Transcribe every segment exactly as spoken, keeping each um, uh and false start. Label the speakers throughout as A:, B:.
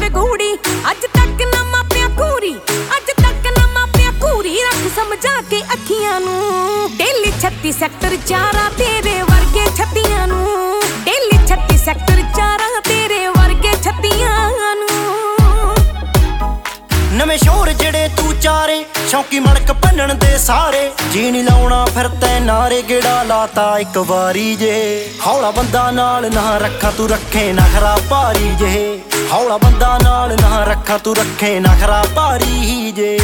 A: ਵੇ ਗੂੜੀ ਅੱਜ ਤੱਕ ਨਾ ਮਾਪਿਆ ਕੂਰੀ ਅੱਜ ਤੱਕ ਨਾ ਮਾਪਿਆ ਕੂਰੀ ਰੱਖ ਸਮਝਾ ਕੇ ਅੱਖੀਆਂ ਨੂੰ ਡੇਲੀ ਛੱਤੀ ਸੈਕਟਰ ਚਾਰਾਂ ਤੇਰੇ ਵਰਗੇ ਛੱਤੀਆਂ ਨੂੰ ਡੇਲੀ ਛੱਤੀ ਸੈਕਟਰ ਚਾਰਾਂ ਤੇਰੇ ਵਰਗੇ ਛੱਤੀਆਂ ਨੂੰ
B: ਨਵੇਂ ਸ਼ੋਰ ਜਿਹੜੇ ਤੂੰ ਚਾਰੇ ਸ਼ੌਂਕੀ ਮਲਕ ਭੰਨਣ ਦੇ ਸਾਰੇ ਜੀ ਨੀ ਲਾਉਣਾ ਫਿਰ ਤੈ ਨਾਰੇ ਗੇੜਾ ਲਾਤਾ ਇੱਕ ਵਾਰੀ ਜੇ ਹੌਲਾ ਬੰਦਾ ਨਾਲ ਨਾ ਰੱਖਾਂ ਤੂੰ ਰੱਖੇ ਨਖਰਾ ਭਾਰੀ ਜੇ ਹੌਲਾ ਬੰਦਾ ਨਾਲ ਨਾ ਰੱਖਾਂ ਤੂੰ ਰੱਖੇ ਨਖਰਾ ਭਾਰੀ ਜੇ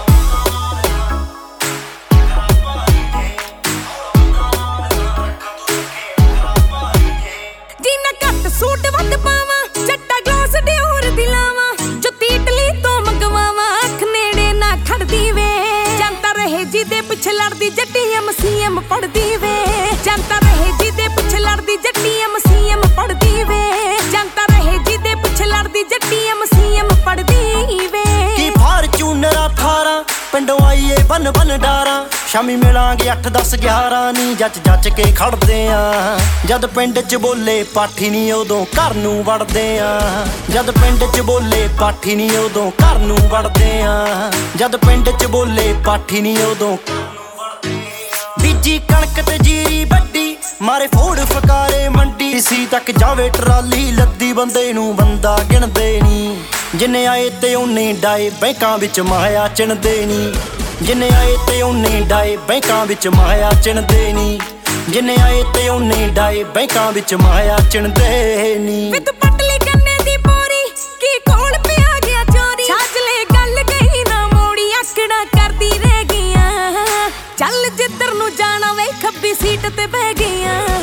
A: ਜਿੰਨਾ ਘੱਟ ਸੂਟ ਵੱਧ ਪਾਵਾਂ ਚੱਟਾ ਗਲਾਸ ਡਿਓਰ ਦਿਲਾਵਾਂ ਜੁੱਤੀ ਇਟਲੀ ਤੋਂ ਮੰਗਵਾਵਾਂ ਅੱਖ ਨੇੜੇ ਨਾ ਖੜਦੀ ਵੇ ਜਨਤਾ ਰਹੇ ਜਿਹਦੇ ਪਿੱਛੇ ਲੜਦੀ ਜੱਟੀ ਐਮ ਸੀ ਐਮ ਪੜਦੀ ਵੇ ਜਨਤਾ ਰਹੇ ਜਿਹਦੇ ਪਿੱਛੇ ਲੜਦੀ ਜੱਟੀ ਐਮ ਸੀ ਐਮ ਪੜਦੀ ਵੇ ਜਨਤਾ ਰਹੇ ਜਿਹਦੇ ਪਿੱਛੇ ਲੜਦੀ ਜੱਟੀ ਐਮ ਸੀ ਐਮ ਪੜਦੀ ਵੇ
B: ਕੀ ਫਾਰਚੂਨਰ ਅਠਾਰਾਂ ਪਿੰਡੋਂ ਆਈਏ ਬਨ ਬਨ ਡਾਰਾਂ ਸ਼ਾਮੀ ਮਿਲਾਂਗੇ ਅੱਠ ਦਸ ਗਿਆਰਾਂ ਨੀ ਜੱਜ ਜੱਜ ਕੇ ਖੜਦੇ ਆ ਜਦ ਪਿੰਡ ਚ ਬੋਲੇ ਪਾਠੀ ਨੀ ਉਦੋਂ ਘਰ ਨੂੰ ਵੜਦੇ ਆ ਜਦ ਪਿੰਡ ਚ ਬੋਲੇ ਪਾਠੀ ਨੀ ਉਦੋਂ ਘਰ ਨੂੰ ਵੜਦੇ ਆ ਜਦ ਪਿੰਡ ਚ ਬੋਲੇ ਪਾਠੀ ਨੀ ਉਦੋਂ ਬੀਜੀ ਕਣਕ ਤੇ ਜੀਰੀ ਵੱਡੀ ਮਾਰੇ ਫੋੜ ਫਕਾਰੇ ਮੰਡੀ ਸੀ ਤੱਕ ਜਾਵੇ ਟਰਾਲੀ ਲੱਦੀ ਬੰਦੇ ਨੂੰ ਬੰਦਾ ਗਿਣਦੇ ਨੀ ਜਿੰਨੇ ਆਏ ਤੇ ਉਹਨੇ ਡਾਏ ਬੈਂਕਾਂ ਵਿੱਚ ਮਾਇਆ ਚਿਣਦੇ ਨੀ ਜਿੰਨੇ ਆਏ ਤੇ ਉਹਨੇ ਡਾਏ ਬੈਂਕਾਂ ਵਿੱਚ ਮਾਇਆ ਚਿਣਦੇ ਨੀ ਜਿੰਨੇ ਆਏ ਤੇ ਉਹਨੇ ਡਾਏ ਬੈਂਕਾਂ ਵਿੱਚ ਮਾਇਆ ਚਿਣਦੇ ਨੀ
A: ਵੇ ਤੂੰ ਪਟਲੀ ਕੰਨੇ ਦੀ ਪੋਰੀ ਕੀ ਕੋਲ ਪਿਆ ਗਿਆ ਚੋਰੀ ਛਾਜਲੇ ਗੱਲ ਗਈ ਨਾ ਮੋੜੀ ਆਕੜਾ ਕਰਦੀ ਰਹਿ ਗਈਆਂ ਚੱਲ ਜਿੱਧਰ ਨੂੰ ਜਾਣਾ ਵੇ ਖੱਬੀ ਸੀਟ ਤੇ ਬਹਿ ਗਈਆਂ